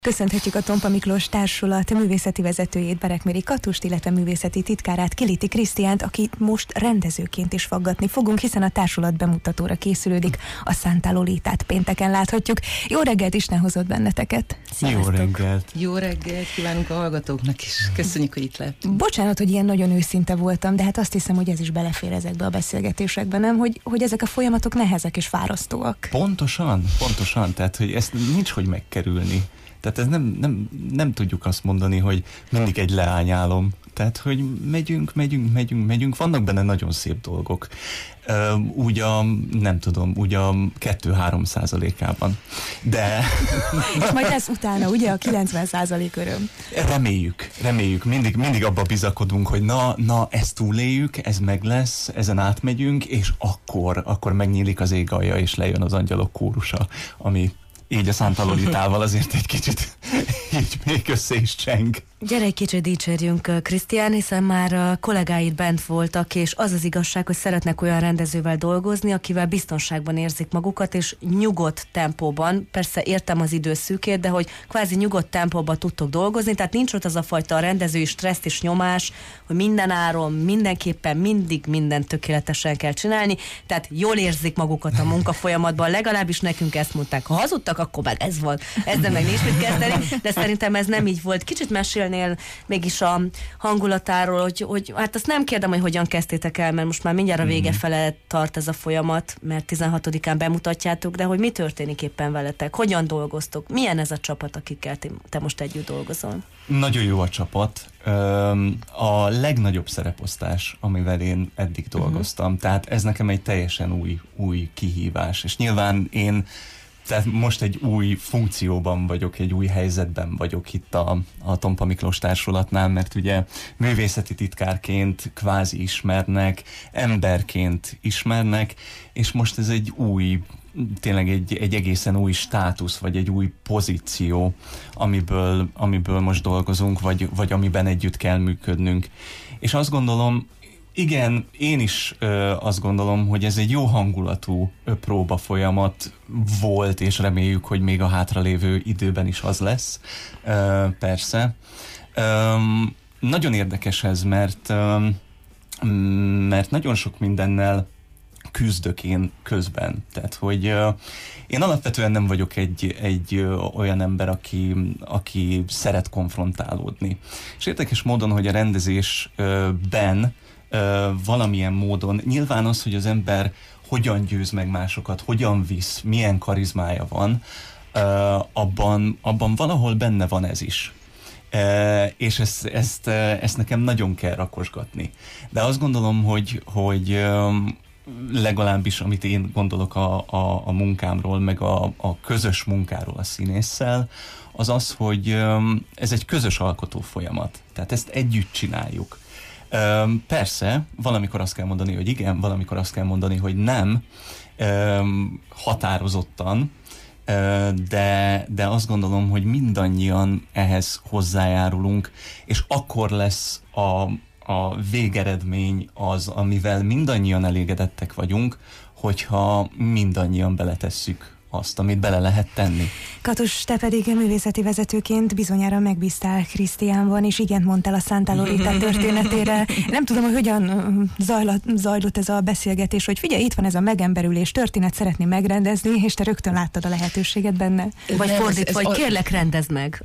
Köszönhetjük a Tompa Miklós Társulat művészeti vezetőjét, Berekméri Katust, illetve művészeti titkárát, Kiliti Krisztiánt, akit most rendezőként is faggatni fogunk, hiszen a társulat bemutatóra készülődik, a Santa Lolitát pénteken láthatjuk. Jó reggelt, Isten hozott benneteket! Sziasztok. Jó reggelt! Jó reggelt kívánunk a hallgatóknak is. Köszönjük, hogy itt lehetünk. Bocsánat, hogy ilyen nagyon őszinte voltam, de hát azt hiszem, hogy ez is belefér ezekbe a beszélgetésekbe, nem? Hogy ezek a folyamatok nehezek és fárasztóak. Pontosan. Tehát, hogy ezt nincs hogy megkerülni. Tehát ez nem tudjuk azt mondani, hogy mindig egy leányálom. Tehát, hogy megyünk. Vannak benne nagyon szép dolgok. Úgy a 2-3%-ában. De... És majd lesz utána, ugye, a 90% öröm. Reméljük. Mindig abba bizakodunk, hogy na, ezt túléljük, ez meg lesz, ezen átmegyünk, és akkor megnyílik az ég alja, és lejön az angyalok kórusa, ami így a Santa Lolitával azért egy kicsit így még össze is cseng. Gyere egy kicsit dicsérjünk, Krisztián, hiszen már a kollégáid bent voltak, és az az igazság, hogy szeretnek olyan rendezővel dolgozni, akivel biztonságban érzik magukat, és nyugodt tempóban, persze értem az idő szűkét, de hogy kvázi nyugodt tempóban tudtok dolgozni, tehát nincs ott az a fajta rendezői stressz és nyomás, hogy minden áron, mindenképpen mindig mindent tökéletesen kell csinálni, tehát jól érzik magukat a munkafolyamatban, legalábbis nekünk ezt mondták. Ha hazudtak, akkor meg ez van. Ezzel meg nincs mit kezdeni, de szerintem ez nem így volt. Kicsit mesélnél mégis a hangulatáról, hogy hát azt nem kérdem, hogy hogyan kezdtétek el, mert most már mindjárt a vége fele tart ez a folyamat, mert 16-án bemutatjátok, de hogy mi történik éppen veletek? Hogyan dolgoztok? Milyen ez a csapat, akikkel te most együtt dolgozol? Nagyon jó a csapat. A legnagyobb szereposztás, amivel én eddig dolgoztam, tehát ez nekem egy teljesen új kihívás, és nyilván tehát most egy új funkcióban vagyok, egy új helyzetben vagyok itt a Tompa Miklós Társulatnál, mert ugye művészeti titkárként kvázi ismernek, emberként ismernek, és most ez egy tényleg egy egészen új státusz, vagy egy új pozíció, amiből most dolgozunk, vagy amiben együtt kell működnünk. És azt gondolom, igen, én is azt gondolom, hogy ez egy jó hangulatú próba folyamat volt, és reméljük, hogy még a hátralévő időben is az lesz, persze. Nagyon érdekes ez, mert nagyon sok mindennel küzdök én közben. Tehát, hogy én alapvetően nem vagyok egy olyan ember, aki szeret konfrontálódni. És érdekes módon, hogy a rendezésben valamilyen módon, nyilván az, hogy az ember hogyan győz meg másokat, hogyan visz, milyen karizmája van, abban valahol benne van ez is. És ezt nekem nagyon kell rakosgatni. De azt gondolom, hogy legalábbis, amit én gondolok a munkámról, meg a közös munkáról a színésszel, az, hogy ez egy közös alkotó folyamat. Tehát ezt együtt csináljuk. Persze, valamikor azt kell mondani, hogy igen, valamikor azt kell mondani, hogy nem, határozottan, de azt gondolom, hogy mindannyian ehhez hozzájárulunk, és akkor lesz a végeredmény az, amivel mindannyian elégedettek vagyunk, hogyha mindannyian beletesszük azt, amit bele lehet tenni. Katus, te pedig művészeti vezetőként bizonyára megbíztál Krisztiánban, és igent mondtál a Santa Lolita történetére. Nem tudom, hogy hogyan zajlott ez a beszélgetés, hogy figyelj, itt van ez a megemberülés történet, szeretném megrendezni, és te rögtön láttad a lehetőséget benne. Vagy fordítva, hogy kérlek, rendezd meg.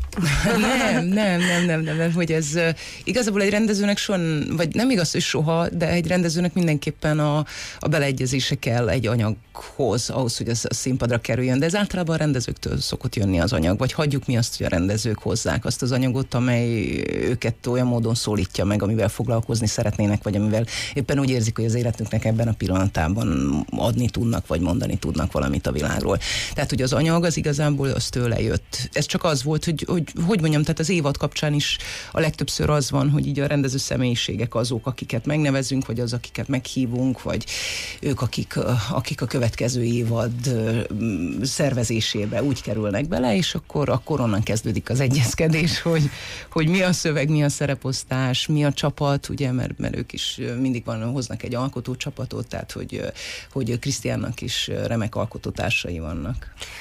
Nem, hogy ez igazából egy rendezőnek vagy nem igaz, hogy soha, de egy rendezőnek mindenképpen a beleegyezése kell egy anyaghoz, ahhoz, hogy ez a színpadra kerüljön, de ez általában a rendezőktől szokott jönni az anyag, vagy hagyjuk mi azt, hogy a rendezők hozzák azt az anyagot, amely őket olyan módon szólítja meg, amivel foglalkozni szeretnének, vagy amivel éppen úgy érzik, hogy az életünknek ebben a pillanatában adni tudnak, vagy mondani tudnak valamit a világról. Tehát, hogy az anyag az igazából az tőle jött. Ez csak az volt, hogy mondjam, tehát az évad kapcsán is a legtöbbször az van, hogy így a rendező személyiségek azok, akiket megnevezünk, vagy az, akiket meghívunk, vagy ők, akik a következő évad szervezésébe úgy kerülnek bele, és akkor onnan kezdődik az egyezkedés, hogy mi a szöveg, mi a szereposztás, mi a csapat, ugye, mert ők is mindig hoznak egy alkotó csapatot, tehát hogy Krisztiánnak is remek alkotótársai vannak.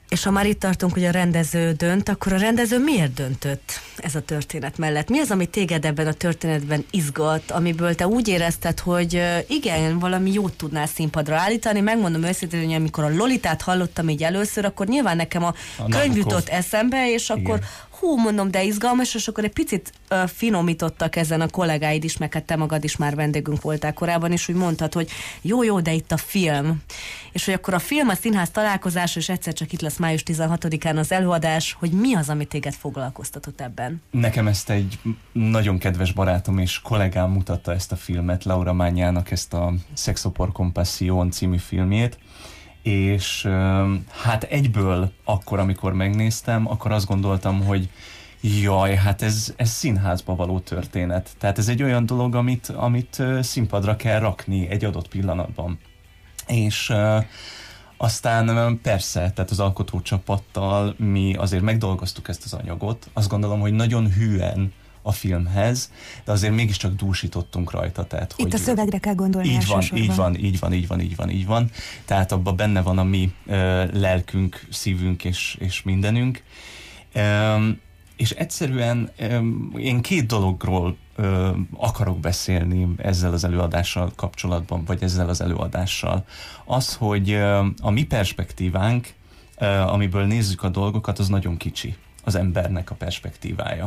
És ha már itt tartunk, hogy a rendező dönt, akkor a rendező miért döntött ez a történet mellett? Mi az, ami téged ebben a történetben izgat, amiből te úgy érezted, hogy igen, valami jót tudnál színpadra állítani? Megmondom őszintén, hogy amikor a Lolitát hallottam így először, akkor nyilván nekem a könyv jutott eszembe, és akkor mondom, de izgalmas, és akkor egy picit finomítottak ezen a kollégáid is, meg hát te magad is már vendégünk voltál korábban, és úgy mondtad, hogy jó, de itt a film. És hogy akkor a film, a színház találkozás, és egyszer csak itt lesz május 16-án az előadás, hogy mi az, ami téged foglalkoztatott ebben? Nekem ezt egy nagyon kedves barátom és kollégám mutatta ezt a filmet, Laura Mányának ezt a Sexo por Compasión című filmjét, és hát egyből akkor, amikor megnéztem, akkor azt gondoltam, hogy jaj, hát ez színházba való történet. Tehát ez egy olyan dolog, amit színpadra kell rakni egy adott pillanatban. És aztán persze, tehát az alkotócsapattal mi azért megdolgoztuk ezt az anyagot. Azt gondolom, hogy nagyon hűen a filmhez, de azért mégiscsak dúsítottunk rajta. Tehát, itt hogy a szövegre kell gondolni elsősorban. Így van. Tehát abban benne van a mi lelkünk, szívünk és mindenünk. És egyszerűen én két dologról akarok beszélni ezzel az előadással kapcsolatban, vagy ezzel az előadással. Az, hogy a mi perspektívánk, amiből nézzük a dolgokat, az nagyon kicsi. Az embernek a perspektívája.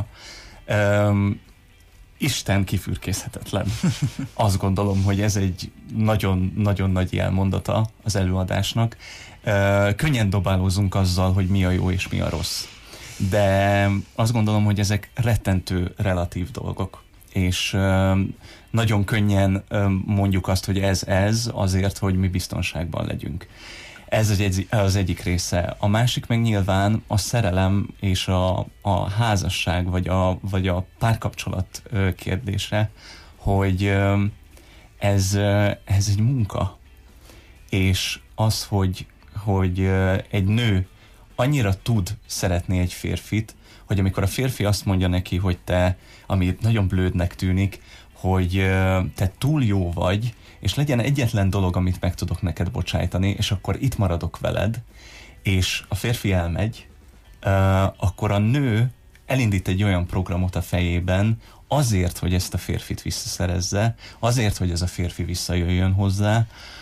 Isten kifürkészhetetlen. Azt gondolom, hogy ez egy nagyon-nagyon nagy jelmondata az előadásnak. Könnyen dobálózunk azzal, hogy mi a jó és mi a rossz. De azt gondolom, hogy ezek rettentő relatív dolgok. És nagyon könnyen mondjuk azt, hogy ez azért, hogy mi biztonságban legyünk. Ez az egyik része. A másik meg nyilván a szerelem és a házasság, vagy a párkapcsolat kérdése, hogy ez egy munka. És az, hogy egy nő annyira tud szeretni egy férfit, hogy amikor a férfi azt mondja neki, hogy te, ami nagyon blödnek tűnik, hogy te túl jó vagy, és legyen egyetlen dolog, amit meg tudok neked bocsájtani, és akkor itt maradok veled, és a férfi elmegy, akkor a nő elindít egy olyan programot a fejében, azért, hogy ezt a férfit visszaszerezze, azért, hogy ez a férfi visszajöjjön hozzá,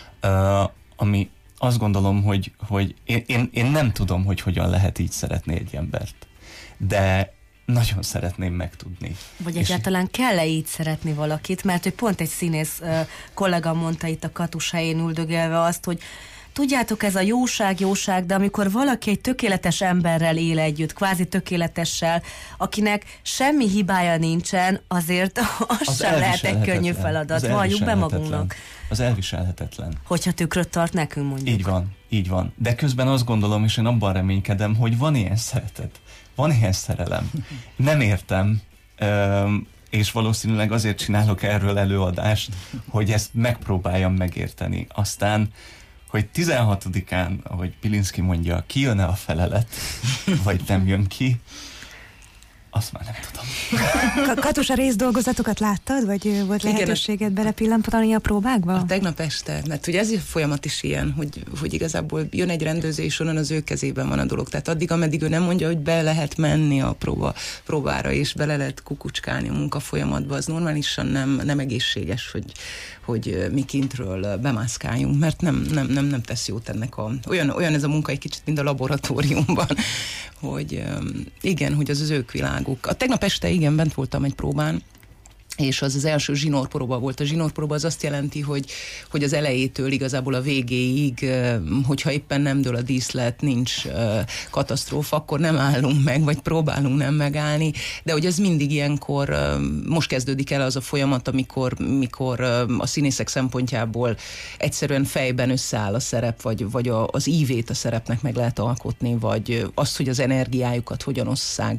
ami azt gondolom, hogy én nem tudom, hogy hogyan lehet így szeretni egy embert, de nagyon szeretném megtudni. Vagy egyáltalán kell-e így szeretni valakit? Mert hogy pont egy színész kollega mondta itt a Katus helyén üldögélve azt, hogy tudjátok, ez a jóság, de amikor valaki egy tökéletes emberrel él együtt, kvázi tökéletessel, akinek semmi hibája nincsen, azért az sem lehet egy könnyű feladat. Valljuk be magunknak. Az elviselhetetlen. Hogyha tükröt tart nekünk, mondjuk. Így van. De közben azt gondolom, és én abban reménykedem, hogy van ilyen szeretet, van ilyen szerelem. Nem értem, és valószínűleg azért csinálok erről előadást, hogy ezt megpróbáljam megérteni. Aztán, hogy 16-án, ahogy Pilinszky mondja, kijön-e a felelet, vagy nem jön ki, azt már nem tudom. Katus, a részdolgozatokat láttad, vagy volt lehetőséged belepillantani a próbákba? A tegnap este, mert ugye ez a folyamat is ilyen, hogy igazából jön egy rendező, és onnan az ő kezében van a dolog. Tehát addig, ameddig ő nem mondja, hogy be lehet menni a próbára, és bele lehet kukucskálni a munkafolyamatba, az normálisan nem egészséges, hogy mi kintről bemászkáljunk, mert nem tesz jót ennek olyan ez a munka egy kicsit, mint a laboratóriumban, hogy igen, hogy az ők világuk. A tegnap este igen, bent voltam egy próbán, és az első zsinórpróba volt. A zsinórpróba az azt jelenti, hogy az elejétől igazából a végéig, hogyha éppen nem dől a díszlet, nincs katasztrófa, akkor nem állunk meg, vagy próbálunk nem megállni, de hogy ez mindig ilyenkor, most kezdődik el az a folyamat, amikor a színészek szempontjából egyszerűen fejben összeáll a szerep, vagy az ívét a szerepnek meg lehet alkotni, vagy azt, hogy az energiájukat hogyan osszák be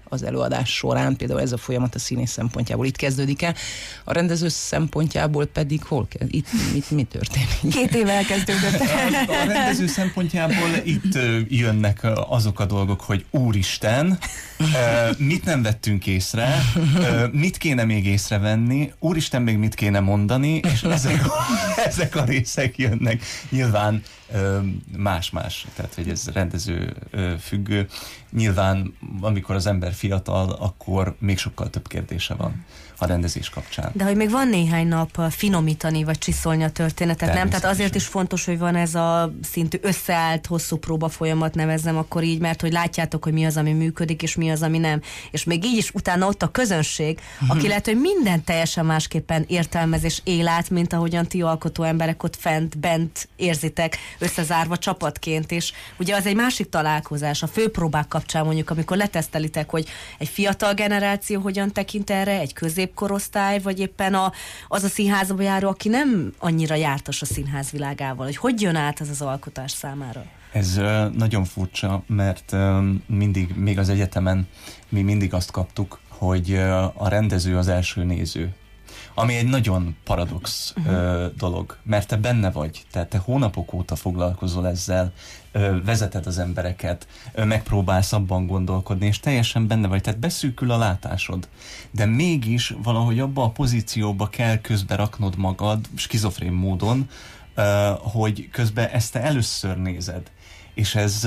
az előadás során, például ez a folyamat a színész szempontjából itt kezdődik el, a rendező szempontjából pedig hol kell, itt mi történik? 2 éve elkezdődött. A rendező szempontjából itt jönnek azok a dolgok, hogy úristen, mit nem vettünk észre, mit kéne még észrevenni, úristen, még mit kéne mondani, és ezek a részek jönnek. Nyilván más-más, tehát hogy ez rendező függő. Nyilván, amikor az ember fiatal, akkor még sokkal több kérdése van a rendezés kapcsán. De hogy még van néhány nap finomítani, vagy csiszolni a történetet, nem? Tehát azért is fontos, hogy van ez a szintű összeállt, hosszú próba folyamat, nevezzem akkor így, mert hogy látjátok, hogy mi az, ami működik, és mi az, ami nem. És még így is utána ott a közönség, aki lehet, hogy minden teljesen másképpen értelmez és él át, mint ahogyan ti alkotó emberek ott bent érzitek, összezárva csapatként, és ugye az egy másik találkozás, a főpróbák kapcsán mondjuk, amikor letesztelitek, hogy egy fiatal generáció hogyan tekint erre, egy középkorosztály, vagy éppen az a színházba járó, aki nem annyira jártas a színház világával, hogy jön át ez az alkotás számára? Ez nagyon furcsa, mert mindig, még az egyetemen mi mindig azt kaptuk, hogy a rendező az első néző. Ami egy nagyon paradox dolog, mert te benne vagy, tehát te hónapok óta foglalkozol ezzel, vezeted az embereket, megpróbálsz abban gondolkodni, és teljesen benne vagy, tehát beszűkül a látásod. De mégis valahogy abba a pozícióba kell közbe raknod magad, skizofrén módon, hogy közben ezt te először nézed. És ez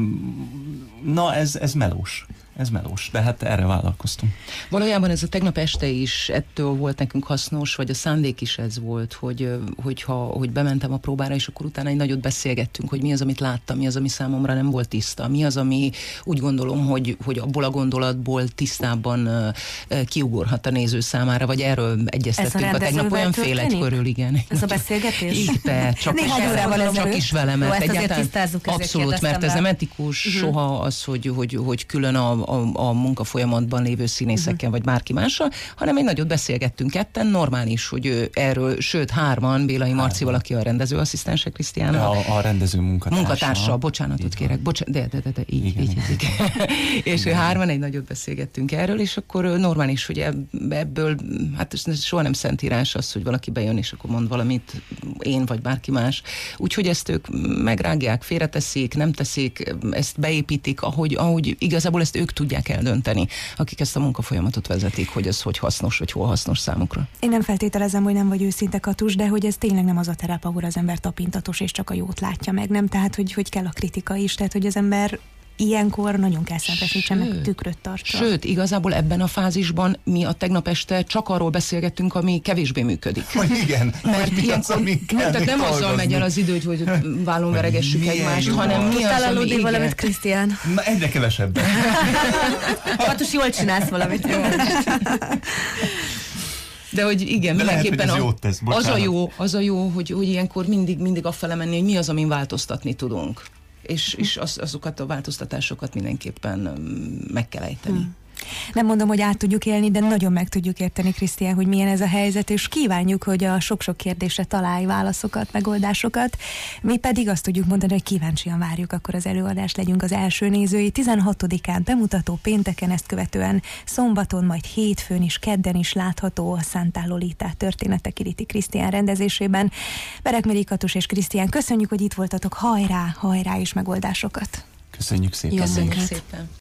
melós. Ez melós, de hát erre vállalkoztunk. Valójában ez a tegnap este is ettől volt nekünk hasznos, vagy a szándék is ez volt, hogy bementem a próbára, és akkor utána egy nagyot beszélgettünk, hogy mi az, amit láttam, mi az, ami számomra nem volt tiszta, mi az, ami úgy gondolom, hogy abból a gondolatból tisztában kiugorhat a néző számára, vagy erről egyeztettünk a tegnap olyan fél egykörül, igen. Ez a beszélgetés? Igen, csak is vele, mert egyáltalán abszolút, mert ez nem etikus soha az, hogy külön a munkafolyamatban lévő színészekkel, vagy bárki mással, hanem egy nagyot beszélgettünk ketten, normális, hogy erről, sőt 3-an, Bélai Marcival, aki a rendezőasszisztense, Krisztián. A rendező munkatársa. Bocsánatot kérek. Így. És 3-an egy nagyot beszélgettünk erről, és akkor normális, hogy ebből, hát ez soha nem szentírás az, hogy valaki bejön, és akkor mond valamit, én vagy bárki más. Úgyhogy ezt ők megrágják, félreteszik, nem teszik, ezt beépítik, ahogy igazából ezt ők tudják eldönteni, akik ezt a munkafolyamatot vezetik, hogy ez hogy hasznos, vagy hol hasznos számukra. Én nem feltételezem, hogy nem vagy őszinte, Katus, de hogy ez tényleg nem az a terep, ahol az ember tapintatos és csak a jót látja meg, nem? Tehát, hogy kell a kritika is, tehát, hogy az ember ilyenkor nagyon kell szentesítsen, meg tükröt tartsa. Sőt, igazából ebben a fázisban mi a tegnap este csak arról beszélgettünk, ami kevésbé működik. Igen, mert ilyenkor nem azzal megy el az idő, hogy vállon veregessük egymást, hanem mi az, ami igen. Valamit, Krisztián? Na, egyre kevesebben. Katus, jól csinálsz valamit. De hogy igen, de mindenképpen lehet, az a jó, hogy ilyenkor mindig afele menni, hogy mi az, amin változtatni tudunk. És azokat a változtatásokat mindenképpen meg kell ejteni. Nem mondom, hogy át tudjuk élni, de nagyon meg tudjuk érteni, Krisztián, hogy milyen ez a helyzet, és kívánjuk, hogy a sok-sok kérdésre találj válaszokat, megoldásokat. Mi pedig azt tudjuk mondani, hogy kíváncsian várjuk akkor az előadást, legyünk az első nézői. 16-án bemutató, pénteken, ezt követően szombaton, majd hétfőn is, kedden is látható a Santa Lolita történetek Iriti Krisztián rendezésében. Berekméri Katus és Krisztián, köszönjük, hogy itt voltatok, hajrá és megoldásokat! Köszönjük szépen! Köszönjük szépen!